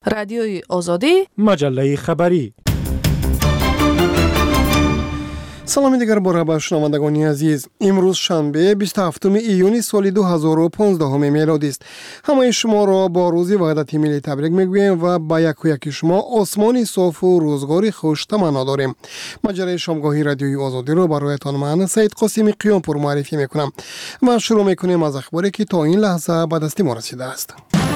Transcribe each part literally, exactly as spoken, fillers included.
رادیوی آزادی، مجله خبری. سلام دیگر باره به شنوندگان عزیز. امروز شنبه بیست و هفتم ایون سال دو هزار و پانزده میلادی است. همه شما را با روز وحدت ملی تبریک میگوییم و با یک و یک شما آسمانی صاف و روزگاری خوش تمنا داریم. مجله شامگاهی رادیوی آزادی را برایتان من سید قاسمی قیامپور معرفی میکنم و شروع میکنیم از اخباری که تا این لحظه به دست ما رسیده است.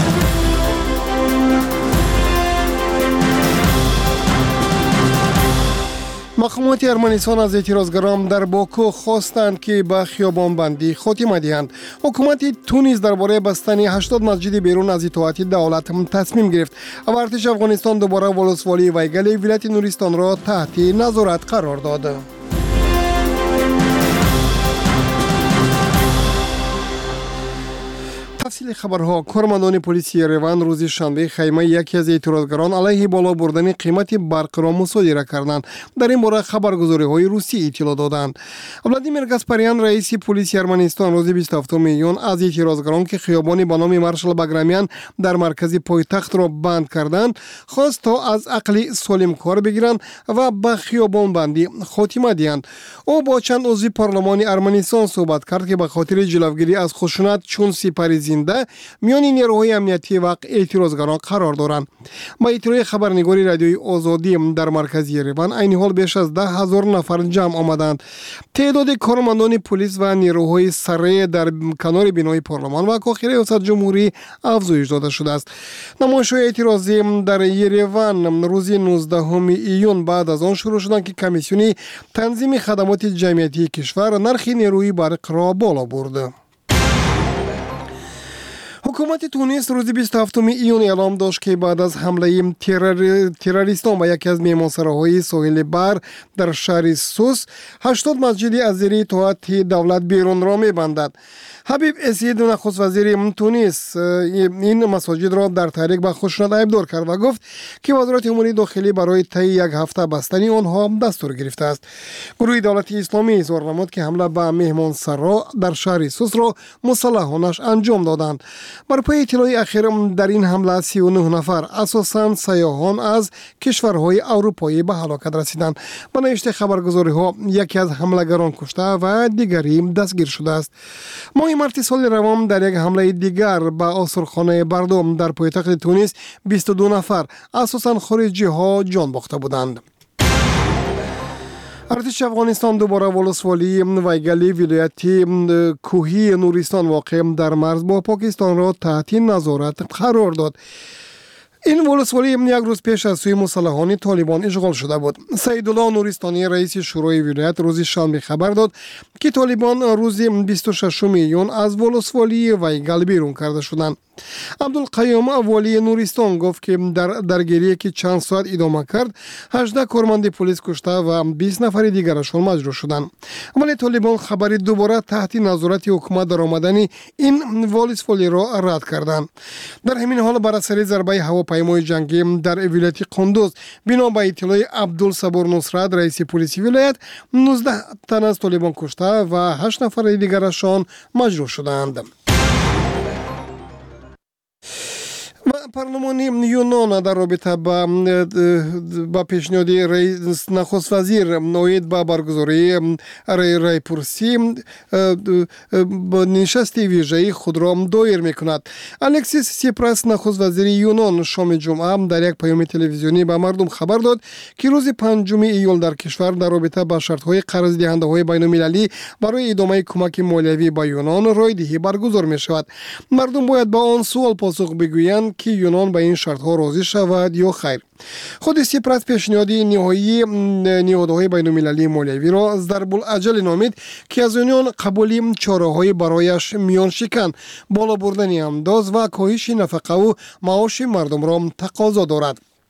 مقامات ارمنستان از اعتراضگران در باکو خواستند که به خیابانبندی خاتمه دهند. حکومت تونس درباره بستن هشتاد مسجد بیرون از اطاعت دولت تصمیم گرفت و ارتش افغانستان دوباره ولسوالی وایگل ولایت نورستان را تحت نظارت قرار داد. تفصیل خبرها. کارمندان پلیس یریوان روز شنبه خیمه یکی از اعتراضگران علیه بالا بردن قیمت برق را مصادره کردند. در این باره خبرگزاری های روسی اطلاع دادند. ولادیمیر گاسپاریان رئیس پلیس ارمنستان روز بیست و هفتم ایون از اعتراضگران که خیابانی به نام مارشال باگرامیان در مرکز پایتخت را بند کردند خواست تا از عقل سالم کار بگیرند و به خیابان بندی خاتمه دهند. او با چند عضو پارلمان ارمنستان صحبت کرد که به خاطر جلوگیری از خشونت چون سپری زنده میان نیروهای امنیتی و اعتراضگران قرار دارند. با اطلاع خبرنگاری رادیوی آزادی در مرکز یریوان عین حال بیش از ده هزار نفر جمع آمدند. تعداد کارمندان پلیس و نیروهای سره در کنار بینای پارلمان و کاخ ریاست جمهوری افزایش داده شده است. نمایش‌های اعتراضی در یریوان روز نوزدهم ایون بعد از آن شروع شدند که کمیسیون تنظیم خدمات جمعیتی کشور نرخ نیروی برق را بالا برد. حکومت تونس روز بیست و هفتم ایون اعلام داشت که بعد از حمله ترور تروریستان به یکی از میهمانسراهای ساحل بر در شهر سوس هشتاد مسجد از زیر اطاعت دولت بیرون را می‌بندد. حبیب اسید نخست وزیر تونس این مساجد را در تحریک به خشونت ایبدار کرد و گفت که وزارت امور داخلی برای طی یک هفته بستن آنها دستور گرفته است. گروه دولت اسلامی اظهار نمود که حمله به میهمانسرا در شهر سوس را مسلحانش انجام دادند. بر پای اطلاع اخیر در این حمله سی و نه نفر اساساً سیاحان از کشورهای اروپایی به هلاکت رسیدند. به نوشته خبرگزاری‌ها یکی از حمله‌گران کشته و دیگری دستگیر شده است. ماه مارس سال روان در یک حمله دیگر به آسرخانه بردوم در پایتخت تونس بیست و دو نفر اساساً خارجی ها جان باخته بودند. ارتش افغانستان دوباره ولسوالی وایگل ولایت کوهی نورستان واقع در مرز با پاکستان را تحت نظارت قرار داد. این ولسوالی یک روز پیش از سوی مسلحان طالبان اشغال شده بود. سیدالله نورستانی رئیس شورای ولایت روز شنبه خبر داد که طالبان روز بیست و ششم ایون از ولسوالی وایگل بیرون کرده شدند. عبدالقیوم والی نورستان گفت که در درگیری که چند ساعت ادامه کرد هجده کارمند پلیس کشته و بیست نفر دیگرشان مجروح شدند. ولی طالبان خبری دوباره تحت نظارت حکومت در آمدن این ولسوالی را رد کردند. در همین حال بر اثر ضربه هواپیمای جنگی در ولایت قندوز بنا به اطلاع عبدالصبور نصرت رئیس پلیس ولایت نوزده تن از طالبان کشته و هشت نفر دیگرشان مجروح شدند. و پارلمان یونان در رابطه با با پیشنهاد رئیس نخست وزیر نوید با برگزاری رای رای پرسی با نشست ویژه‌ای خود را دایر می‌کند. الکسیس سیپراس نخست وزیر یونان شام جمعه در یک پیام تلویزیونی به مردم خبر داد که روز پنجم ایول در کشور در رابطه با شرط‌های قرض دهنده‌های بین‌المللی برای ادامه کمک مالیوی به یونان رایدهی برگزار می‌شود. مردم باید با آن سوال پاسخ بگویند که یونان به این شرط‌ها راضی شود یا خیر. خود سیپراس پیشنهاد نهایی نهادهای بین‌المللی مالیوی را ضرب‌الاجل نامید که از یونان قبول چاره‌های برایش میان شکن، بالا بردن انداز و کاهش نفقه و معاش مردم را تقاضا دارد.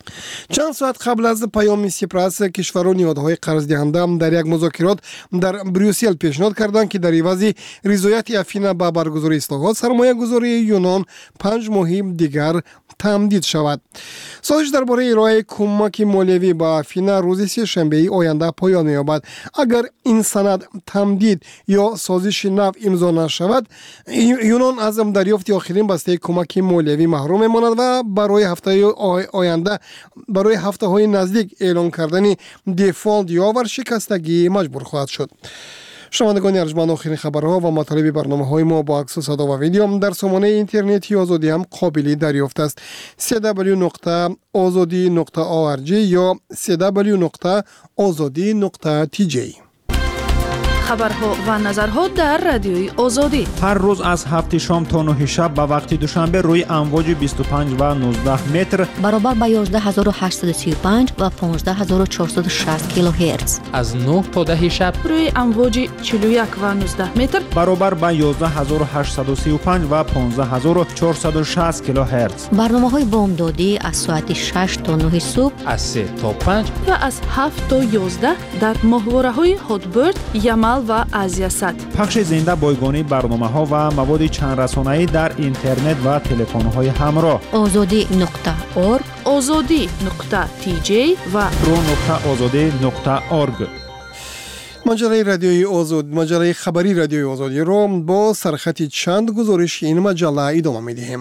چند ساعت قبل از پیام سیپراس کشورها نهادهای قرض دهنده در یک مذاکرات در بریوسل پیشنهاد کردند که در عوض رضایت افین به برگزاری اصلاحات سرمایه گذاری یونان پنج ماه دیگر تمدید شود. سازش درباره ارائه کمک مالیوی به افین روز سه‌شنبه آینده پایان می‌یابد. اگر این سند تمدید یا سازش نو امضا نشود، یونان از دریافت آخرین بسته کمک مالیوی محروم می‌ماند و برای هفته آینده برای هفته های نزدیک اعلان کردن دیفالت یا ورشکستگی مجبور خواهد شد. شنوندگان ارجمند، آخرین خبرها و مطالب برنامه‌های ما با عکس و صدا و ویدیو در سامانه اینترنتی آزادی هم قابل دریافت است. دبلیو دبلیو دبلیو نقطه آزادی نقطه او ار جی یا دبلیو دبلیو دبلیو نقطه آزادی نقطه تی جی. خبرها و نظرها در رادیوی آزادی هر روز از هفت شام تا نه شب به وقت دوشنبه روی امواج بیست و پنج و نوزده متر برابر با یازده هزار و هشتصد و سی و پنج و پانزده هزار و چهارصد و شصت کیلوهرتز از نه تا ده شب روی امواج چهل و یک و نوزده متر برابر با یازده هزار و هشتصد و سی و پنج و پانزده هزار و چهارصد و شصت کیلوهرتز. برنامه‌های بامدادی از ساعت شش تا نه صبح، از سه تا پنج و از هفت تا یازده در ماهواره‌های هاتبرد، یمل و آزیاست. پخش زنده بایگانی برنامه‌ها و مواد چند رسانه‌ای در اینترنت و تلفن‌های همراه. آزادی نقطه اورگ، آزادی نقطه تی جی و رو نقطه آزادی نقطه اورگ. مجله رادیوی آزاد، مجله خبری رادیوی آزادی را با سرخط چند گزارش این مجله ادامه می‌دهیم.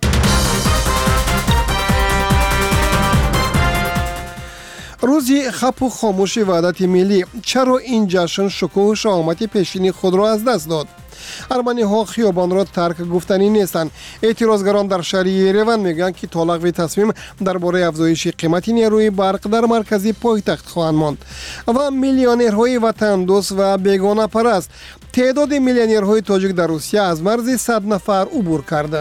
روزی خپ و خاموش وحدت ملی، چرا این جشن شکوه و شهامت پیشینی خود را از دست داد؟ ارمنی ها خیابان را ترک گفتنی نیستند. اعتراضگران در شهر یریون میگن که تا لغو تصمیم درباره افزایش قیمت نیروی برق در مرکزی پایتخت خواهند ماند. و میلیونرهای وطن دوست و بیگانه پرست، تعداد میلیونرهای تاجیک در روسیه از مرز صد نفر عبور کرده.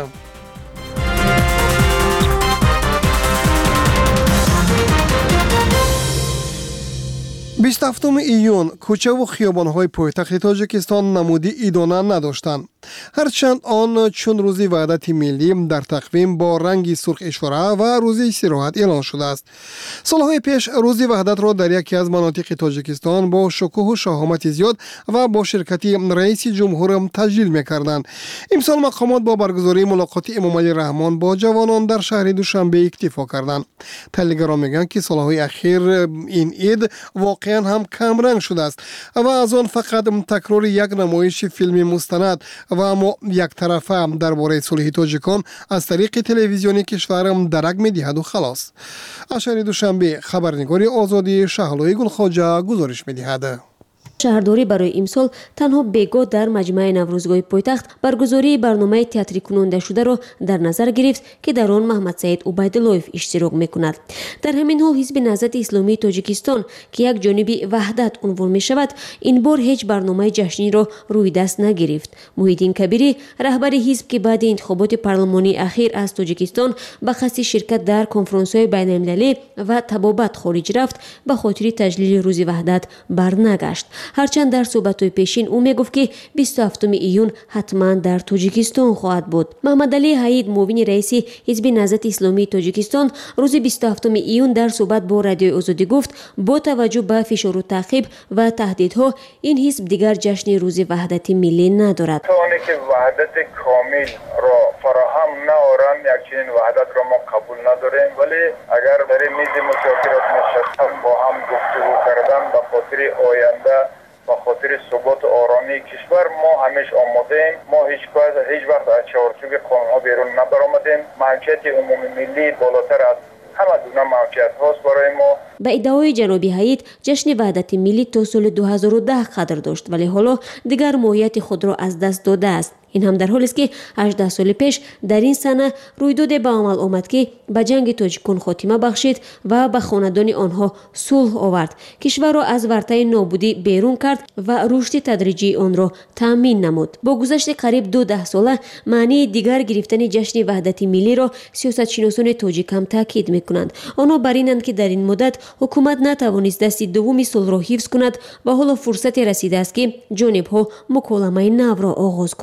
بیست و هفتم ایون کوچه و خیابان‌های پایتخت تاجیکستان نمودی ادانه نداشتند. هرچند آن چون روزی وحدت ملی در تقویم با رنگی سرخ اشاره و روزی استراحت اعلان شده است. سالهای پیش روزی وحدت را در یکی از مناطق تاجیکستان با شکوه و شهامت زیاد و با شرکت رئیس جمهور تجلیل می‌کردند. امسال مقامات با برگزاری ملاقات امام علی رحمان با جوانان در شهر دوشنبه اکتفا کردند. تحلیلگران میگن که سالهای اخیر این عید واقعا هم کم رنگ شده است و از آن فقط تکرار یک نمایش فیلم مستند و اما یک طرفه درباره صلح تاجیکان از طریق تلویزیونی کشورم درک می‌دهد و خلاص. اشاری دوشنبه خبرنگاری آزادی شهلوی گلخواجه گزارش می‌دهد. شهرداری برای امسال تنها بیگاه در مجمع نوروزگاه پایتخت برگزاری برنامه تئاتری کننده شده را در نظر گرفت که در آن محمد سعید عبیداللهیف اشتراک میکند. در همین حال حزب نهضت اسلامی تاجیکستان که یک جانبی وحدت عنوان می شود، این بار هیچ برنامه جشنی را روی دست نگرفت. محیدین کبیری رهبر حزب که بعد انتخابات پارلمانی اخیر از تاجیکستان به قصد شرکت در کنفرانس‌های بین‌المللی و طبابت خارج رفت، به خاطر تجلیل روز وحدت برنگشت. هرچند در صحبت‌های پیشین او میگفت که بیست و هفتم ایون حتما در تاجیکستان خواهد بود. محمد علی حید معاون رئیس حزب نهضت اسلامی تاجیکستان روز بیست و هفتم ایون در صحبت با رادیو آزادی گفت با توجه به فشار و تعقیب و تهدیدها این حزب دیگر جشن روز وحدت ملی ندارد. اونی که وحدت کامل را فراهم نآورند، یک چنین وحدت را ما قبول نداریم، ولی اگر در میز مذاکرات نشستن با هم گفتگو کردن به خاطر آینده با خاطر ثبات و آرامی کشور ما همیشه آماده ایم. ما هیچ وقت هیچ وقت از چارچوب قانون‌ها بیرون نبرآمدیم. منشأت عمومی ملی بالاتر از همه گونه موقعیت هاست برای ما. به ادعای جناب حید جشن وحدت ملی تا سال دو هزار و ده قدر داشت، ولی حالا دیگر ماهیت خود را از دست داده است. این هم در حالی است که هجده سال پیش در این سنه رویداد به عمل آمد که به جنگ تاجیکان خاتمه بخشید و به خاندان آنها صلح آورد، کشور را از ورطه نابودی بیرون کرد و رشد تدریجی آن را تامین نمود. با گذشت قریب دو ده ساله معنی دیگر گرفتن جشن وحدت ملی را سیاستشناسان تاجیک هم تاکید میکنند. آنها بر اینند که در این مدت حکومت نتوانست دست دوم صلح را حفظ کند و حالا فرصت رسیده است که جانب‌ها مکالمه نو را آغاز کنند.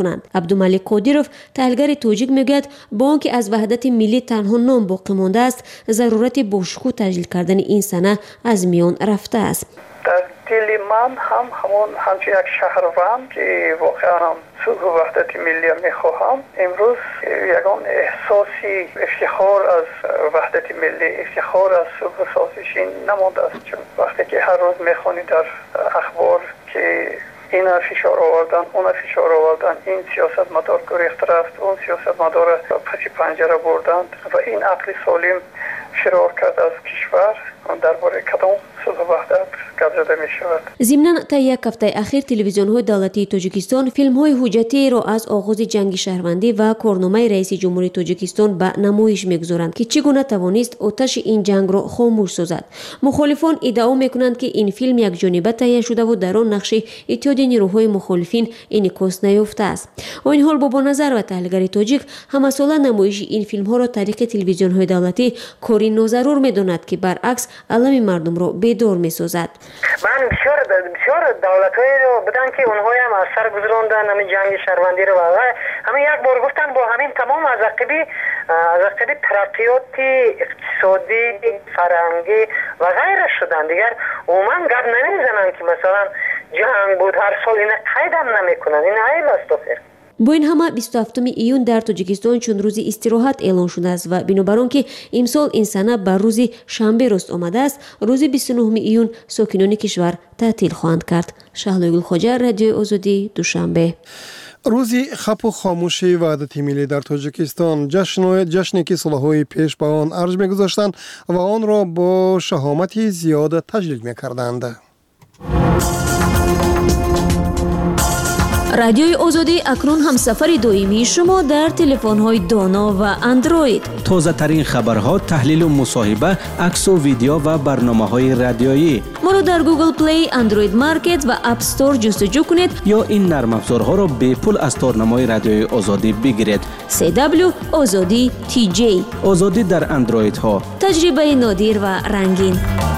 عبدالملک قادیروف تحلیلگر توجیک میگوید با آنکه از وحدت ملی تنها نام باقی مانده است، ضرورت باشکوه تجلیل کردن این سنه از میان رفته است. در دل من هم همون همچون یک شهروند که واقعا صلح و وحدت ملی میخواهم، امروز یگان احساسی افتخار از وحدت ملی، افتخار از صلح و سازش نمانده است. چون وقتی که هر روز میخوانی در اخبار که این فشار آوردن، اون فشار آوردن، این سیاست مدار گریخت رفت، اون سیاست مدار پس پنجره بردند و این عقل سالم فرار کرد از کشور، درباره کدام صلح و وحدت گپ زده می شود. ضمناً تا یک هفته اخیر تلویزیون‌های دولتی تاجیکستان فیلم‌های حجتی را از آغاز جنگ شهروندی و کارنامه رئیس جمهوری تاجیکستان به نمایش می‌گذارند که چگونه توانست آتش این جنگ را خاموش سازد. مخالفان ادعا می‌کنند که این فیلم یک جانبه تهیه شده و در آن نقش اتحاد نیروهای مخالفین انعکاس نیافته است. با این حال با نظر و تحلیلگر تاجیک همساله نمایش این فیلم‌ها را طریق تلویزیون‌های دولتی کاری ناضرور می‌داند که برعکس علم مردم را بیدار می‌سازد. من بسیار بسیار دولت‌های رو بدن که اونها هم از سر گذراندن همین جنگ شهروندی رو، و همین یک بار گفتن با همین تمام از عقبی از عقبی ترقیات اقتصادی، فرهنگی و غیره شدن. دیگر عموما گپ نمیزنن که مثلا جنگ بود هر سال، اینا قید هم نمیکنن. این عیب است آخر. با این همه بیست و هفتم ایون در تاجیکستان چون روز استراحت اعلان شده است و بنابر آنکه امسال این سنه بر روز شنبه راست آمده است، روز بیست و نهم ایون ساکنان کشور تعطیل خواهند کرد. شهلا گل خواجه، رادیو آزادی، دوشنبه. روزی خپ و خاموشی وحدت ملی در تاجیکستان جشن جشنی که سالهای پیش به آن ارج می‌گذاشتند و آن را با شهامت زیاد تجلیل می‌کردند. رادیوی آزادی اکنون هم سفر دائمی شما در تلفن‌های دانا و اندروید. تازه ترین خبرها، تحلیل و مصاحبه، عکس و ویدیو و برنامه‌های رادیویی. ما را در گوگل پلی، اندروید مارکت و اپ استور جستجو کنید یا این نرم افزارها را به پول از تارنمای رادیوی آزادی بگیرید. سی دبلیو آزادی تی جی. آزادی در اندروید ها. تجربه نادر و رنگین.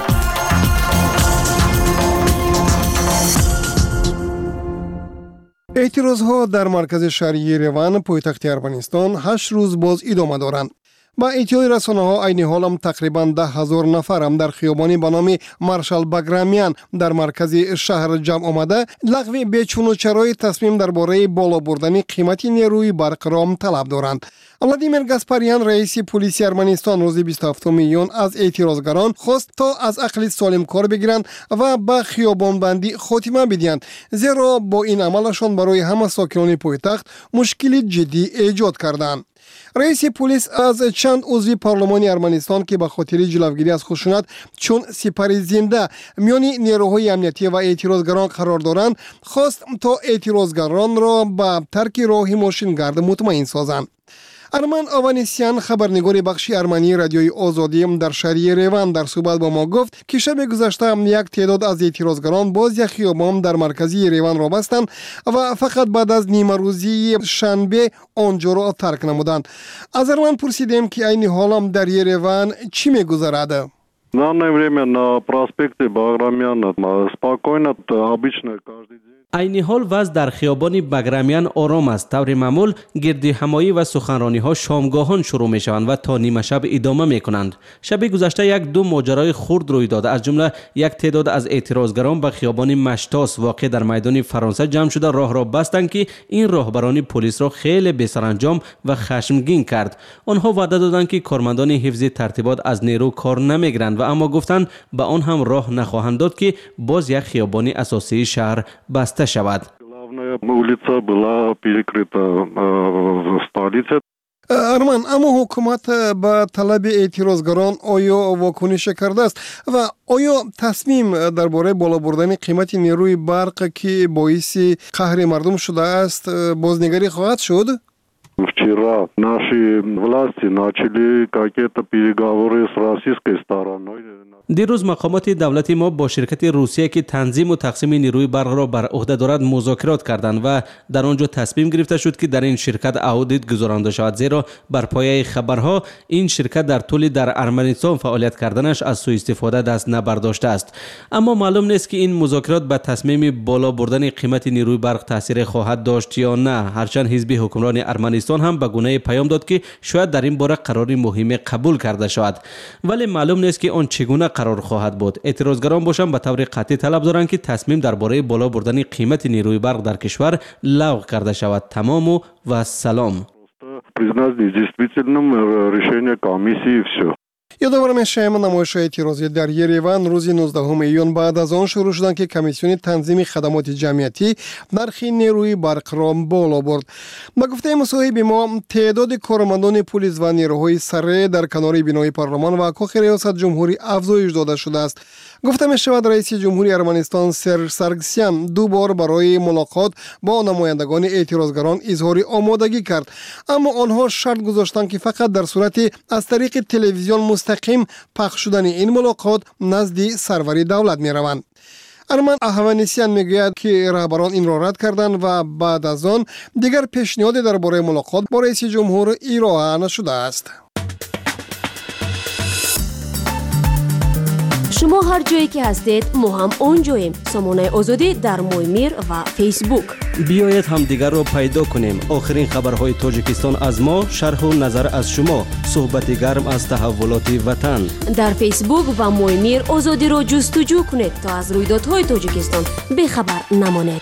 اعتراضها در مرکز شهری یریوان پایتخت ارمنستان هشت روز باز ادامه دارند. با ادعای رسانه‌ها عین حال هم تقریباً ده هزار نفر هم در خیابانی به نام مارشال باگرامیان در مرکز شهر جمع آمده لغو بیچون و چرای تصمیم درباره بالا بردن قیمت نیروی برق را طلب دارند. ولادیمیر گاسپاریان رئیس پلیس ارمنستان روز بیست و هفتم ایون از اعتراضگران خواست تا از عقل سالم کار بگیرند و به خیابان بندی خاتمه بدهند، زیرا با این عملشان برای همه ساکنان پایتخت مشکلی جدی ایجاد کردند. رئیس پلیس از چند عضو پارلمان ارمنستان که به خاطر جلوگیری از خشونت چون سپر زنده میان نیروهای امنیتی و اعتراضگران قرار دارند خواست تا اعتراضگران را به ترک راه ماشینگرد مطمئن سازند. ارمان آوانیسیان خبرنگار بخش ارمنی رادیوی آزادی در شهر یریوان در صحبت با ما گفت که شب گذشته یک تعداد از اعتراضگران باز یک خیابان در مرکز یریوان را بستند و فقط بعد از نیمه روزی شنبه آنجا را ترک نمودند. از ارمان پرسیدیم که این حال در یریوان چی می‌گذرد؟ В данное время на проспекте Баграмяна спокойно, обычно каждый день. عین حال وضع در خیابان بگرامیان آرام است. طور معمول گردی همایی و سخنرانی ها شامگاهان شروع می شوند و تا نیمه شب ادامه می کنند. شب گذشته یک دو ماجرای خرد روی داده، از جمله یک تعداد از اعتراضگران به خیابان مشتاس واقع در میدان فرانسه جمع شده راه را بستند که این راهبران پلیس را خیلی بی‌سرانجام و خشمگین کرد. آنها وعده دادند که کارمندان حفظ ترتیبات از نیرو کار نمیگیرند و اما گفتند به آن هم راه نخواهند داد که باز یک خیابان اساسی شهر بسته شود. ارمان، اما حکومت به طلب اعتراضگران آیا واکنش کرده است و آیا تصمیم درباره بالا بردن قیمت نیروی برق که باعث قهر مردم شده است بازنگری خواهد شد؟ Вчера наши власти начали какие-то переговоры с российской стороной. دیروز مقامات دولت ما با شرکت روسیه که تنظیم و تقسیم نیروی برق را بر عهده دارد مذاکرات کردند و در آنجا تصمیم گرفته شد که در این شرکت اودیت گذرانده شود، زیرا بر پایه خبرها این شرکت در طول در ارمنستان فعالیت کردنش از سوء استفاده دست نبرداشته است. اما معلوم نیست که این مذاکرات به تصمیم بالا بردن قیمت نیروی برق تاثیر خواهد داشت یا نه، هرچند حزب حکمران ارمنستان هم به گونه پیام داد که شاید در این باره قراری مهم قبول کرده شود، ولی معلوم نیست که آن چگونه قرار خواهد بود. اعتراضگران باشند به طور قطعی طلب دارند که تصمیم درباره بالا بردن قیمت نیروی برق در کشور لغو کرده شود. تمام و, و سلام. یادآور می‌شویم نمایش‌های اعتراضی در یریوان روز نوزدهم ایون بعد از آن شروع شدند که کمیسیون تنظیم خدمات جمعیتی نرخ نیروی برق را بالا برد. با گفته مصاحب ما تعداد کارمندان پلیس و نیروهای سره در کنار بینای پارلمان و کاخ ریاست جمهوری افزایش داده شده است. گفته می‌شود رئیس جمهوری ارمنستان سرژ سارگسیان دو بار برای ملاقات با نمایندگان اعتراضگران اظهار آمادگی کرد، اما آنها شرط گذاشتند که فقط در صورت از طریق تلویزیون مستقیم پخش شدن این ملاقات نزد سرور دولت می‌روند. ارمن احوانیسیان میگوید که رهبران این را رد کردند و بعد از آن دیگر پیشنهادی درباره ملاقات با رئیس جمهور ارائه نشده است. شما هر جایی که هستید ما هم اونجاییم. سامانه آزادی در مویمیر و فیسبوک. بیایید هم دیگر رو پیدا کنیم. آخرین خبرهای تاجیکستان از ما، شرح و نظر از شما، صحبت گرم از تحولات وطن. در فیسبوک و مویمیر آزادی رو جستجو کنید تا از رویدادهای تاجیکستان بخبر نمانید.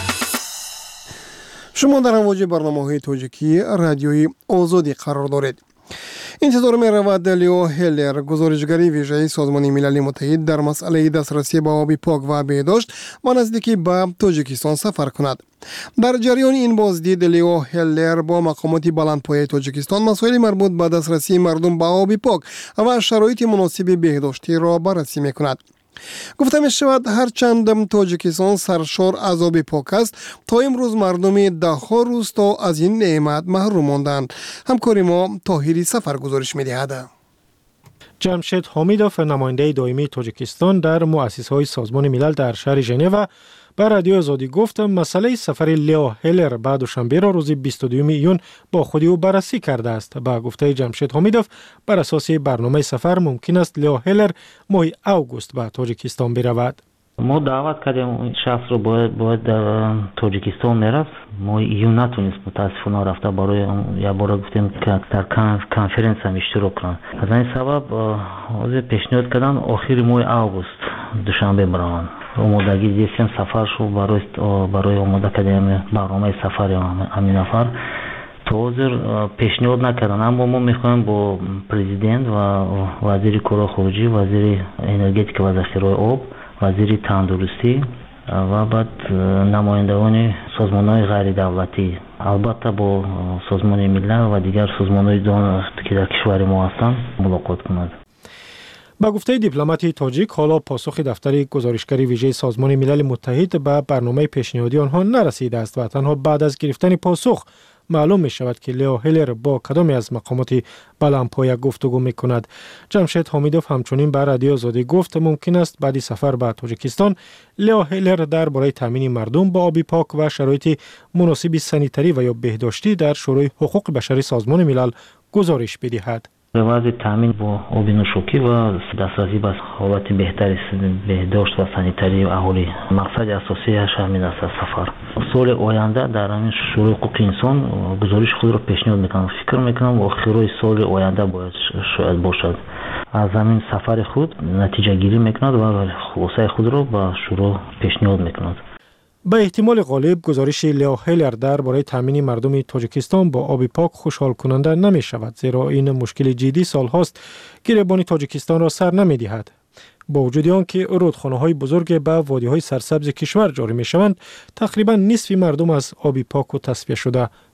شما در امواج برنامه‌های تاجیکی رادیوی آزادی قرار دارید. انتظار می رود لیو هیلر، گزارشگری ویژه سازمان ملل متحد در مسئله دسترسی به آب پاک و بهداشت و نزدیکی به تاجیکستان سفر کند. در جریان این بازدید لیو هیلر با مقامات بلندپایه تاجیکستان مسائل مربوط به دسترسی مردم به آب پاک و شرایط مناسب بهداشتی را بررسی می کند. گفته می شود هرچند تاجیکستان سرشار از آب پاک است، تا امروز مردم دهها روستا از این نعمت محروم ماندند. همکار ما طاهری سفر گزارش می دهد. جمشید حمیدوف، نماینده دائمی تاجیکستان در مؤسسه‌های سازمان ملل در شهر ژنو به رادیو آزادی گفت مسئله سفر لیو هیلر به دوشنبه را روز بیست و دوم ایون با خودی او بررسی کرده است. با گفته جمشید حمیدوف بر اساس برنامه سفر ممکن است لیو هیلر ماه اوگوست به تاجیکستان برود. ما دعوت کردیم شخص رو باید باید در تاجیکستان میرفت، ما ایون نتونست متاسفانه رفته، برای یا بار گفتیم که در کنفرانس هم اشتراک کنند. از این سبب از پیشنهاد کردن آخر ماه اوگوست دوشنبه بران. آمادگی دیدیم سفر شو برای برای آماده کردیم برنامه سفر همین نفر توزر پیشنهاد نکردن، اما ما میخوایم با پرزیدنت و وزیر کار خارجی، وزیر انرژتیک و ذخیره آب، وزیر تندرستی و بعد نمایندگان سازمان‌های غیر دولتی، البته با سازمان ملل و دیگر سازمان‌های دان که در کشور ما هستند ملاقات کنند. با گفته دیپلمات تاجیک حالا پاسخ دفتر گزارشگری ویژه سازمان ملل متحد به برنامه پیشنهادی آنها نرسیده است و تنها بعد از گرفتن پاسخ معلوم می شود که لیو هیلر با کدام از مقامات بلندپایه گفتگو می کند. جمشید حمیدوف همچنین به رادیو آزادی گفت ممکن است بعد سفر به تاجیکستان لیو هیلر درباره تامین مردم با آب پاک و شرایط مناسب سانیتری و یا بهداشتی در شورای حقوق بشری سازمان ملل گزارش بدهد. به وضع تامین با آب نوشابه و دسترسی به حالت بهتری بهداشت و سانیتری و اهالی مقصد اساسی همین است سفر. سال آینده در همین شورای حقوق انسان گزارش خود را پیشنهاد میکنم. فکر میکنم آخرای سال آینده باید شاید باشد. از همین سفر خود نتیجه گیری میکند و خلاصه خود را به شورای پیشنهاد میکند. به احتمال غالب گزارش لیو هیلر درباره تامین مردم تاجیکستان با آب پاک خوشحال کننده نمی شود، زیرا این مشکل جدی سال هاست گریبان تاجیکستان را سر نمی دهد. با وجود آنکه رودخانه‌های بزرگ به وادی‌های سرسبز کشور جاری می‌شوند، تقریباً نصف مردم از آب پاک و تصفیه شده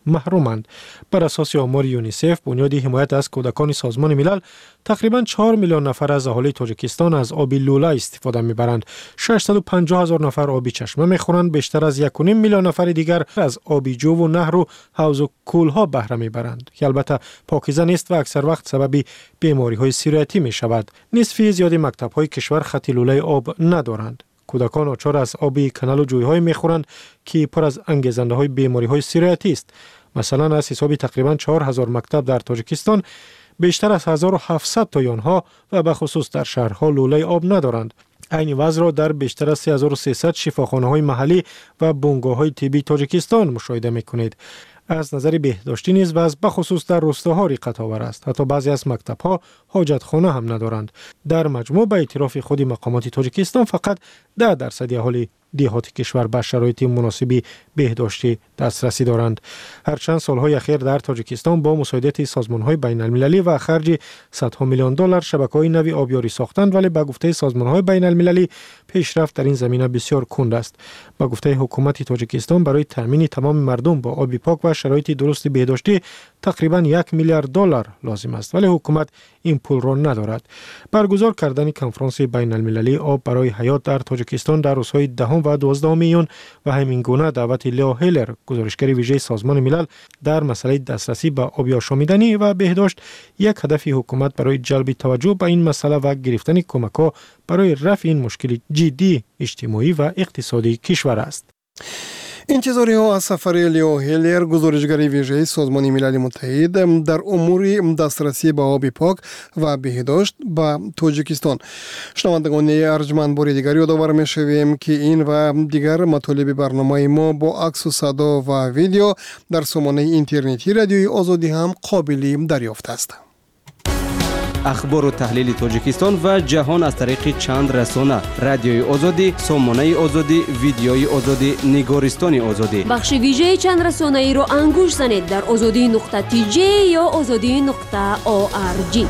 محرومند. بر اساس آمار یونیسف، بنیاد حمایت از کودکان سازمان ملل، تقریباً چهار میلیون نفر از اهالی تاجیکستان از آب لوله استفاده میبرند. ششصد و پنجاه هزار نفر آبی چشمه میخورند. بیشتر از یک و نیم میلیون نفر دیگر از آبی جو و نهر و حوض و کولها بهره میبرند که البته پاکیزه نیست و اکثر وقت سبب بیماری های سیریتی می شود. نصف زیاد مکتب های کشور خط لوله آب ندارند. کودکان آچار از آبی کانال و جویهای میخورند که پر از انگیزنده های بیماری های سیریتی است. مثلا از حساب تقریبا چهار هزار مکتب در تاجیکستان، بیشتر از هزار و هفتصد تا آنها و به خصوص در شهرها لوله آب ندارند. این وضع را در بیشتر از سه هزار و سیصد شفاخانه های محلی و بنگاه های طبی تاجیکستان مشاهده میکنید. از نظر بهداشتی نیز وضع به خصوص در روستاها رقت آور است. حتی بعضی از مکتب‌ها حاجتخانه هم ندارند. در مجموع به اعتراف خود مقامات تاجیکستان فقط ده درصد اهالی دیهات کشور به شرایط مناسبی بهداشتی دسترسی دارند. هرچند سالهای اخیر در تاجیکستان با مساعدت سازمان‌های بین‌المللی و خرج صدها میلیون دلار شبکه‌های نوی آبیاری ساختند، ولی به گفته سازمان‌های بین‌المللی پیشرفت در این زمینه بسیار کند است. به گفته حکومت تاجیکستان برای تامین تمام مردم با آب پاک و شرایط درست بهداشتی تقریباً یک میلیارد دلار لازم است، ولی حکومت این پول را ندارد. برگزار کردن کنفرانس بین‌المللی آب برای حیات در تاجیکستان در روزهای دهم و دوازدهم میون و همین گونه دعوت لیو هیلر، گزارشگر ویژه سازمان ملل در مسئله دسترسی به آب آشامیدنی و بهداشت، یک هدف حکومت برای جلب توجه به این مسئله و گرفتن کمک‌ها برای رفع این مشکل جدی اجتماعی و اقتصادی کشور است. انتظاری ها از سفر لیو هیلر، گزارشگر ویژه سازمان ملل متحد در امور دسترسی به آب پاک و بهداشت به تاجیکستان. شنوندگان ارجمند، بار دیگر یادآور می‌شویم که این و دیگر مطالب برنامه ما با عکس و صدا و ویدیو در سامانه اینترنتی رادیوی آزادی هم قابل دریافت است. اخبار و تحلیل تاجیکستان و جهان از طریق چند رسانه: رادیوی آزادی، سامانه آزادی، ویدیوی آزادی، نگارستان آزادی. بخش ویژه چند رسانه ای را انگوش زنید در آزادی نقطه تی جی یا آزادی نقطه او آر جی.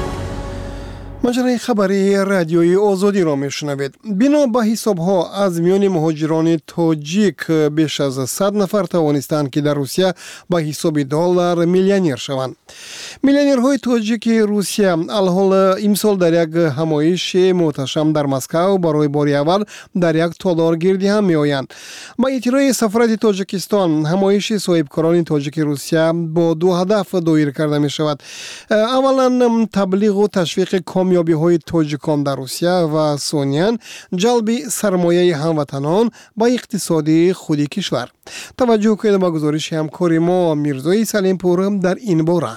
مجره خبری رادیوی آزادی را میشنوید. بنا به حساب ها از میان مهاجران تاجیک بیش از صد نفر توانستند که در روسیه به حساب دلار میلیونر شوند. میلیونرهای تاجیک روسیه الحال امسال در یک همایش محتشم در مسکو برای بار اول در یک تالار گردی هم می آیند. با اطلاع سفارت تاجیکستان، همایش صاحبکاران تاجیک روسیه با دو هدف دایر کرده می شود. اولا تبلیغ و تشویق کامیابی های تاجیکان در روسیه و ثانیاً جلب سرمایه هموطنان با اقتصادی خودی کشور. توجه کنید به گزارش همکار ما میرزای سلیمپور در این باره.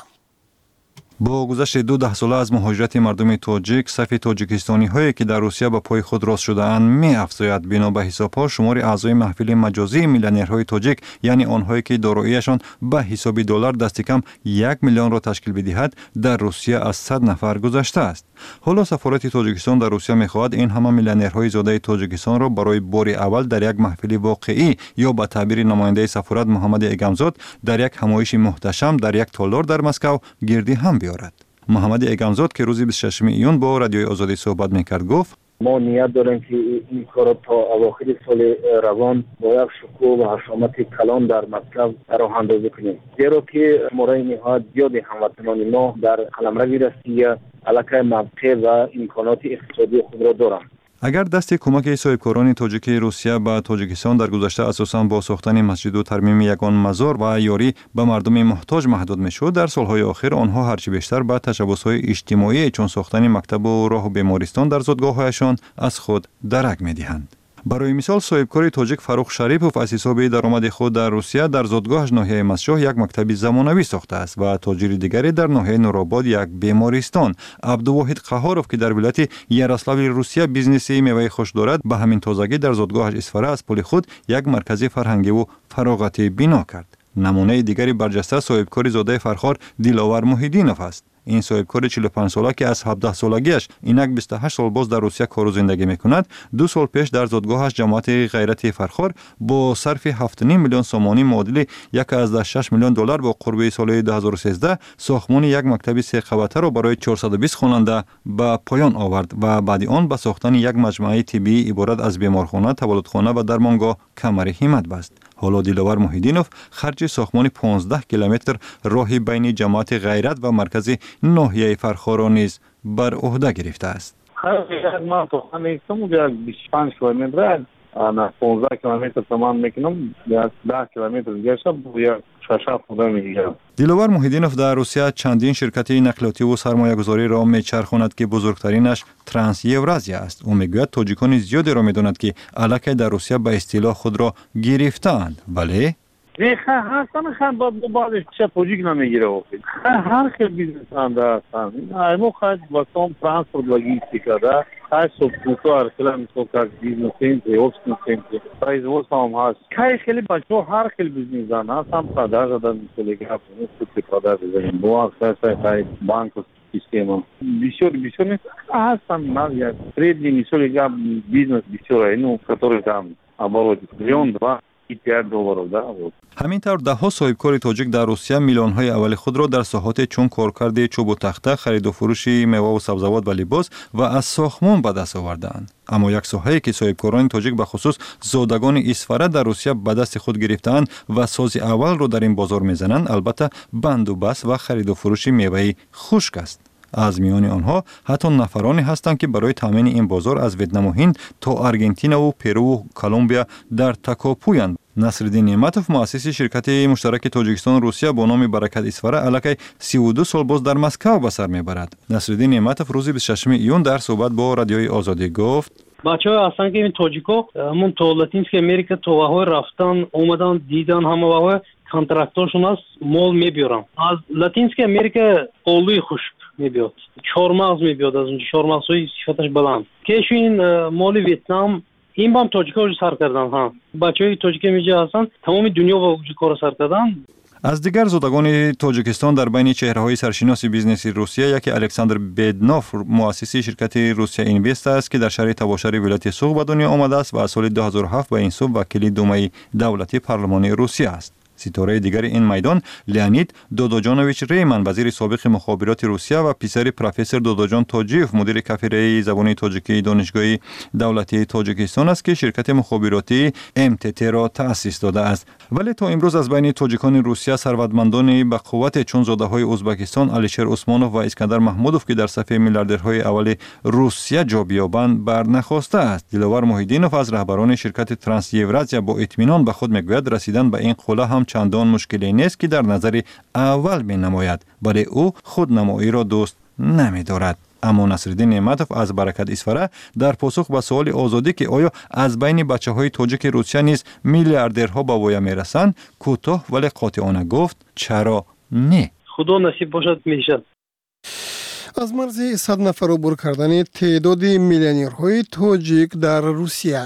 با گذشت دو ده ساله از مهاجرت مردم تاجیک، صف تاجیکستانی هایی که در روسیه به پای خود راست شده اند می افزاید. بنا به حساب ها شمار اعضای محفل مجازی میلیونرهای تاجیک، یعنی آنهایی که داراییشان به حساب دلار دست کم یک میلیون را تشکیل بدهد، در روسیه از صد نفر گذشته است. حالا سفارت تاجیکستان در روسیه میخواهد این همه میلیونرهای زاده تاجیکستان را برای بار اول در یک محفل واقعی یا به تعبیر نماینده سفارت محمد اگمزاد در یک همایش محتشم در یک تالار در مسکو گردی هم بیارد. محمد اگمزاد که روز بیست و ششم ایون با رادیوی آزادی صحبت میکرد گفت: ما نیت داریم که این کار تا اواخر سال روان با یک شکوه و حشامت کلان در مسکو راه اندازی کنیم، زیرا که شماره نهایت زیاد هموطنان ما در قلمرو روسیه علاقه موقع و امکانات اقتصادی خود را دارند. اگر دست کمک صاحبکاران تاجیک روسیه به تاجیکستان در گذشته اساساً با ساختن مسجد و ترمیم یگان مزار و یاری به مردم محتاج محدود میشد، در سالهای اخیر آنها هرچی بیشتر به تشبس‌های اجتماعی چون ساختن مکتب و راه و بیمارستان در زادگاه‌هایشان از خود درک می‌دهند. برای مثال صاحبکار تاجیک فروخ شریپوف از حساب درآمد خود در روسیه در زادگاهش ناحیه مسجح یک مکتب زمانوی ساخته است و تاجر دیگری در ناحیه نورآباد یک بیمارستان. عبدالواحد قهاروف که در ولایت یاروسلاوی روسیه بیزنسی میوه خوش دارد، به همین تازگی در زادگاهش اسفره از پول خود یک مرکز فرهنگی و فراغتی بنا کرد. نمونه دیگری برجسته صاحبکار زاده فرخار دلاور محیدینوف است. این صاحبکار چهل و پنج ساله که از هفده سالگیش اینک بیست و هشت سال باز در روسیه کار و زندگی میکند، دو سال پیش در زادگاهش جماعت غیرت فرخار با صرف هفت و نیم میلیون سومانی معادل یک از شش میلیون دلار با قرب سال دو هزار و سیزده ساختمان یک مکتب سه قبطه را برای چهارصد و بیست خواننده به پایان آورد و بعد آن به ساختن یک مجموعه طبی عبارت از بیمارخانه، تولدخانه و درمانگاه کمر همت بست. حالا دلوار محیدینوف خرج ساختمان پانزده کیلومتر راه بین جماعت غیرت و مرکز ناحیه فرخارا نیز بر عهده گرفته است. خرج ما تو همیستم بیست و پنج کیلومتر انا پانزده کیلومتر تمام میکنم یا ده کیلومتر دیگه یا شش خدا میگیرم. دلوار محیدینوف در روسیه چندین شرکت نقلاتی و سرمایه‌گذاری را میچرخاند که بزرگترینش ترانس یورازیا است. او میگوید تاجیکان زیادی را میداند که الکی در روسیه به اصطلاح خود را گرفتند، ولی نه هستن خان با بعضی چه پروژه نمیگیره وقتی هر خیلی بیزنس انده هستن ایمو خرج با کام ترانسپورت لوجستیکا ده هر سوپر کلام سوکار بیزنس سنتر اوفیس سنتر پرایز واسم هست کایش خیلی بچو هر خیلی بیزنس دان هستم پادر دادن تلگراف سوپر پادر دادن بو اساس های بانک سیستم بسیار بسیار هستن مالیات ترید نیسولیگا بیزنس بسیار اینو کاتور там оборот миллион два همینطور ده ها صاحبکار تاجیک در روسیه میلیون های اول خود را در ساحات چون کارکرد چوب و تخته، خرید و فروش میوه و سبزیجات و لباس و از ساختمان به دست آوردند. اما یک ساحه‌ای که صاحبکاران تاجیک به خصوص زادگان اسفره در روسیه به دست خود گرفتند و ساز اول را در این بازار میزنند، البته بندوبست و خرید و فروش میوه خشک است. از میان آنها حتی نفرانی هستند که برای تامین این بازار از ویتنام و هند تا آرژانتین و پرو و کلمبیا در تکاپویند. نصرالدین نعمتوف مؤسس شرکت مشترک تاجیکستان روسیه با نام برکت اسفره الکی سی و دو سال باز در مسکو به سر میبرد. نصرالدین نعمتوف روز بیست و ششم ایون در صحبت با رادیوی آزادی گفت: بچه‌ها اصلا که این تاجیکا همون تو لاتینسک امریکا تو واه رفتن اومدن دیدن همه واه کنترکتورشون از مول میبیارن. از لاتینسک امریکا قولوی خشک میبیاد، چهارمغز میبیاد، از اون چهارمغزهای صفتش بلند که این مال ویتنام این بام تاجیکا رو سر کردن. ها بچه‌های تاجیک میجا هستن تمام دنیا با کار سر کردن. از دیگر زادگان تاجیکستان در بین چهره‌های سرشناس بیزنس روسیه یکی الکساندر بدنوف مؤسس شرکت روسیه اینوست است که در شهر تباشر ولایت سوغ به دنیا آمده است و از سال دو هزار و هفت به این سو وکیل دومه دولتی پارلمانی روسیه است. ستاره دیگر این میدان لیانید دودوجانویچ ریمن وزیر سابق مخابرات روسیه و پسر پروفسور دودوجان تاجیف مدیر کافه زبان تاجیکی دانشگاه دولتی تاجیکستان است که شرکت مخابراتی ام تی تی را تأسیس داده است. ولی تا امروز از بین تاجیکان روسیه ثروتمندان به قوت چون زاده‌های ازبکستان علیشر عثمانوف و اسکندر محمودوف که در صفحه میلیاردرهای اول روسیه جا بیابند برنخواسته است. دلوار محیدینوف از رهبران شرکت ترانس یورازیا با اطمینان به خود میگوید رسیدن به این قله هم چندان مشکلی نیست که در نظر اول می نماید، ولی او خود نمایی را دوست نمی دارد. اما نصرالدین نعمتوف از برکت اسفره در پاسخ به سوال آزادی که آیا از بین بچه های تاجیک روسیه نیز میلیاردرها به وای می رسند کوتاه ولی قاطعانه گفت چرا نه. خدا نصیب باشد میشد. از مرز صد نفر عبور کردن تعداد میلیونرهای تاجیک در روسیه.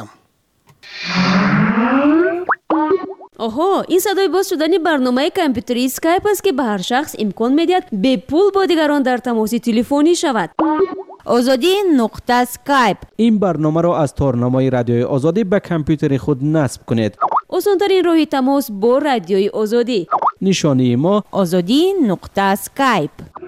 آها، این صدای باز شدن برنامه کامپیوتری اسکایپ است که به هر شخص امکان میدهد به پول با دیگران در تماس تلفنی شود. آزادی نقطه اسکایپ. این برنامه را از تارنمای رادیوی آزادی به کامپیوتر خود نصب کنید. آسان‌ترین راه تماس با رادیوی آزادی. نشانی ما آزادی نقطه اسکایپ.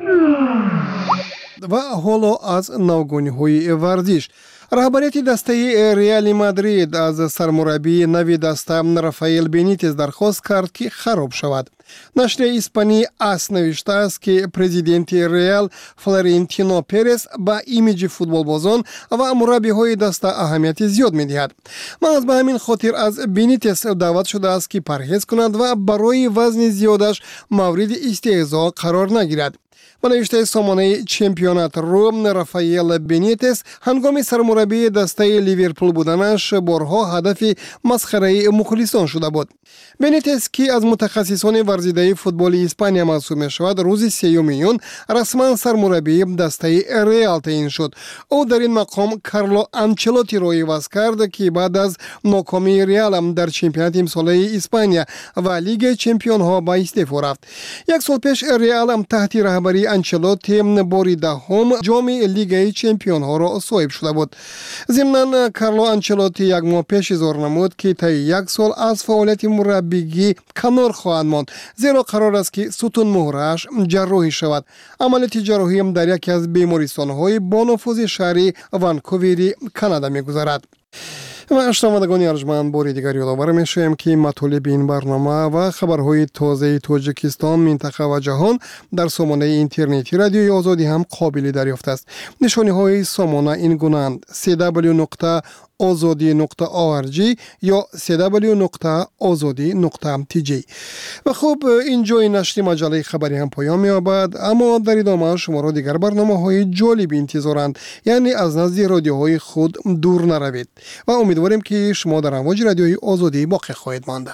و حالا از نوگانی‌های ورزش. رهبریت دسته ریال مادرید از سرمربی نوی دسته رافائل بنیتز درخواست کرد که خراب شود. نشر اسپانی آس نوشته است که پرزیدنت ریال فلورنتینو پرز با ایمیج فوتبال بازان و مربی های دسته اهمیت زیاد می دهد. محض به همین خاطر از بنیتز دعوت شده است که پرهیز کند و برای وزن زیادش مورد استهزا قرار نگیرد. با نوشته سامانه چمپیونات روم رافائل بنیتز هنگام سرمربی دسته لیورپول بودنش بارها هدف مسخره مخلصان شده بود. بنیتز که از متخصصان ورزیده فوتبال اسپانیا محسوب می شود روز سیوم میون رسما سرمربی دسته ریال تعیین شد. او در این مقام کارلو آنچلوتی را عوض کرد که بعد از ناکامی ریال در چمپیونات امساله اسپانیا و لیگ چمپیون ها با استعفا رفت. یک سال پیش ریال تحت رهبری آنچلوتی باری دهم جام لیگ چمپیون ها را صاحب شده بود. ضمناً کارلو آنچلوتی یک ماه پیش اظهار نمود که تا یک سال از فعالیت مربیگی کنار خواهد ماند، زیرا قرار است که ستون مهرش جراحی شود. عملیات جراحی هم در یکی از بیمارستان‌های با نفوذ شهری وانکووری کانادا می‌گذرد. و شنوندگان ارجمند باری دیگر یادآور می‌شویم که مطالب این برنامه و خبرهای تازه تاجیکستان، منطقه و جهان در سامانه اینترنتی رادیوی آزادی هم قابل دریافت است. نشانه‌های سامانه این گونه‌اند: سی دبلیو نقطه آزادی نقطه او آر جی یا سی دبلیو نقطه آزادی نقطه تی جی. و خب اینجا این نشر مجله خبری هم پایان می‌یابد، اما در ادامه شما را دیگر برنامه‌های جالب انتظارند، یعنی از نزد رادیوهای خود دور نروید و امیدواریم که شما در امواج رادیوی آزادی باقی خواهید مانده.